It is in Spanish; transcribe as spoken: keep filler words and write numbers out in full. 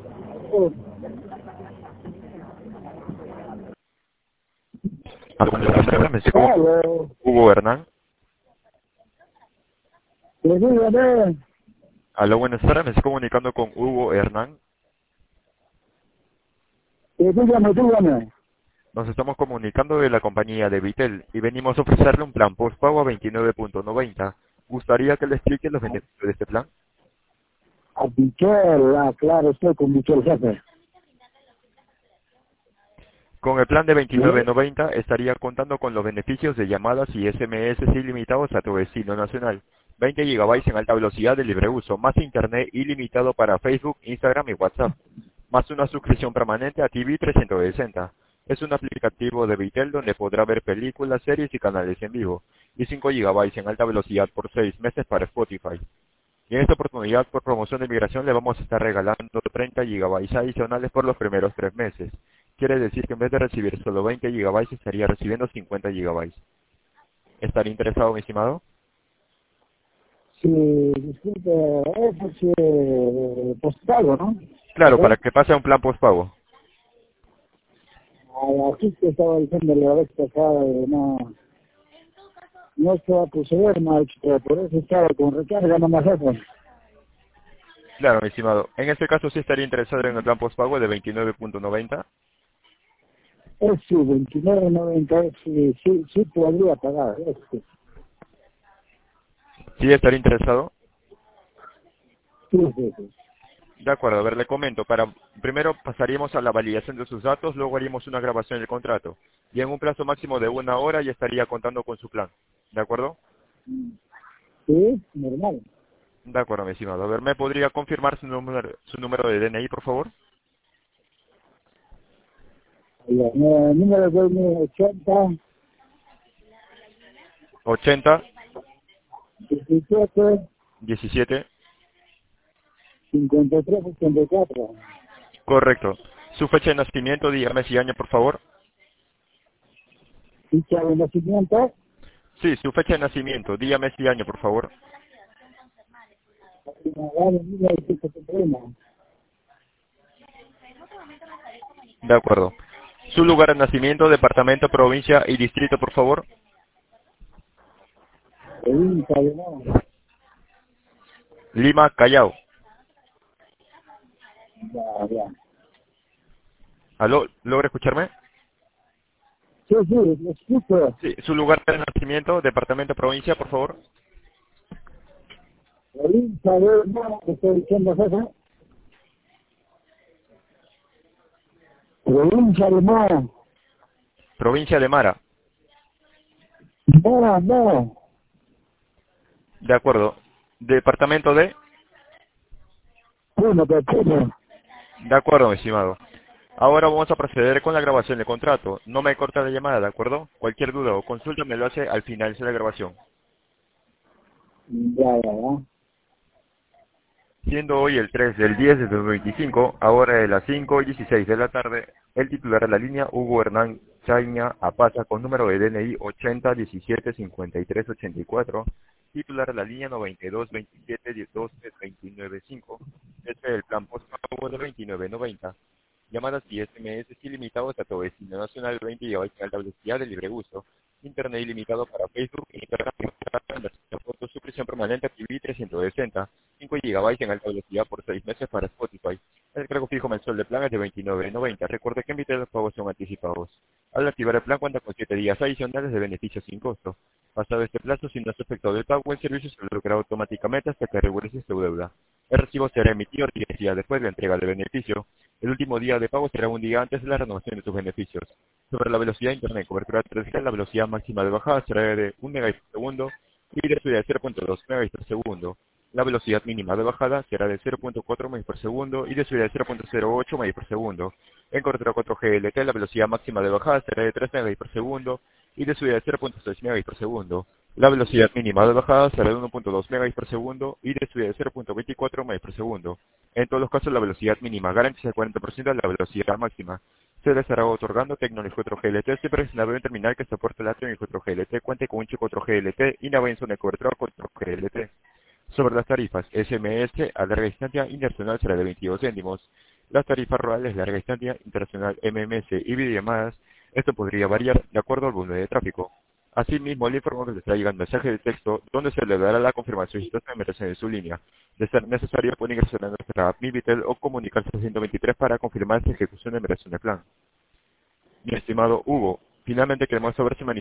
Oh, Ah, buenas tardes, me sigo claro, Hugo Hernán. pues dígame, Aló, buenas tardes, me estoy comunicando con Hugo Hernán. pues dígame, dígame. Nos estamos comunicando de la compañía de Vitel y venimos a ofrecerle un plan postpago a veintinueve punto noventa. ¿Gustaría que le explique los beneficios de este plan? A Miquel, ah, claro, estoy con Miquel Jefe. Con el plan de veintinueve ¿Sí? noventa estaría contando con los beneficios de llamadas y S M S ilimitados a tu vecino nacional, veinte gigabytes en alta velocidad de libre uso, más internet ilimitado para Facebook, Instagram y WhatsApp, más una suscripción permanente a T V trescientos sesenta. Es un aplicativo de Vitel donde podrá ver películas, series y canales en vivo, y cinco gigabytes en alta velocidad por seis meses para Spotify. Y en esta oportunidad, por promoción de migración, le vamos a estar regalando treinta gigabytes adicionales por los primeros tres meses. Quiere decir que en vez de recibir solo veinte gigabytes, estaría recibiendo cincuenta gigabytes. ¿Estaría interesado, mi estimado? Sí, disculpe, eso sí, eh, postpago, ¿no? Claro, para ¿Verdad? que pase a un plan postpago. Ah, aquí que estaba diciendo la vez pasada, eh, no, no se va a proceder, macho, pero por eso estaba con recarga nomás jefe. Claro, mi estimado. En este caso sí estaría interesado en el plan postpago de veintinueve punto noventa. Es sí, veintinueve noventa, sí, sí, sí podría pagar, es sí, Sí estaría interesado. sí, sí, sí. De acuerdo, a ver, le comento. Para, primero pasaríamos a la validación de sus datos, luego haríamos una grabación del contrato. Y en un plazo máximo de una hora ya estaría contando con su plan. ¿De acuerdo? Sí, normal. De acuerdo, mi estimado. A ver, ¿me podría confirmar su número, su número de D N I, por favor? Ya, eh, número de mi ochenta, ochenta, diecisiete, diecisiete. cincuenta y tres, ochenta y cuatro. Correcto. Su fecha de nacimiento, día, mes y año, por favor. Ficha de nacimiento, Sí, su fecha de nacimiento, día, mes y año, por favor. Avenida mil novecientos setenta y uno. De acuerdo. Su lugar de nacimiento, departamento, provincia y distrito, por favor. Provincia de no. Lima, Callao. Ya, ya. ¿Aló? ¿Logra escucharme? Sí, sí, lo escucho. Sí, su lugar de nacimiento, departamento, provincia, por favor. Provincia de no, que estoy diciendo eso. Provincia de no. Provincia de Mara. No, no. De acuerdo. Departamento de... Uno, pequeño. De acuerdo, mi estimado. Ahora vamos a proceder con la grabación del contrato. No me corta la llamada, ¿de acuerdo? Cualquier duda o consulta me lo hace al final de la grabación. Ya, ya, ya. Siendo hoy el tres del diez de dos mil veinticinco, ahora de las cinco y dieciséis de la tarde, el titular de la línea, Hugo Hernán Chaña Apaza, con número de D N I ochenta diecisiete cincuenta y tres ochenta y cuatro, titular de la línea noventa y dos veintisiete doce veintinueve cinco, este es el plan postpago de veintinueve noventa. Llamadas y S M S ilimitados a tu vecino nacional, veinte gigabytes de alta velocidad de libre uso. Internet ilimitado para Facebook, Instagram, fotos, suscripción permanente a T V trescientos sesenta, cinco gigabytes en alta velocidad por seis meses para Spotify. El cargo fijo mensual de plan es de veintinueve noventa. Recuerde que en los pagos son anticipados. Al activar el plan cuenta con siete días adicionales de beneficios sin costo. Pasado este plazo, si no es efectuado el pago, el servicio se bloqueará automáticamente hasta que regularice su deuda. El recibo será emitido diez días después de la entrega del beneficio. El último día de pago será un día antes de la renovación de sus beneficios. Sobre la velocidad de Internet cobertura tres G, la velocidad máxima de bajada será de un megabit por segundo y de subida de cero punto dos megabits por segundo. La velocidad mínima de bajada será de cero punto cuatro megabits por segundo y de subida de cero punto cero ocho megabits por segundo. En cobertura cuatro G L T, la velocidad máxima de bajada será de tres megabits por segundo y de subida de cero punto seis megabits por segundo. La velocidad mínima de bajada será de uno punto dos megabits por segundo y de subida de cero punto veinticuatro megabits por segundo. En todos los casos, la velocidad mínima garantiza el cuarenta por ciento de la velocidad máxima. Se le estará otorgando tecnología cuatro G L T siempre que el terminal que soporte la tecnología cuatro G L T cuente con un chip cuatro G L T y navegue en zona de cobertura cuatro G L T. Sobre las tarifas, S M S a larga distancia internacional será de veintidós céntimos, las tarifas rurales larga distancia, internacional M M S y videollamadas, esto podría variar de acuerdo al volumen de tráfico. Asimismo, le informo que les traiga un mensaje de texto donde se le dará la confirmación de esta numeración de su línea. De ser necesario, pueden ingresar a nuestra app Mivitel o comunicarse al ciento veintitrés para confirmar su ejecución de numeración de plan. Mi estimado Hugo, finalmente queremos saber si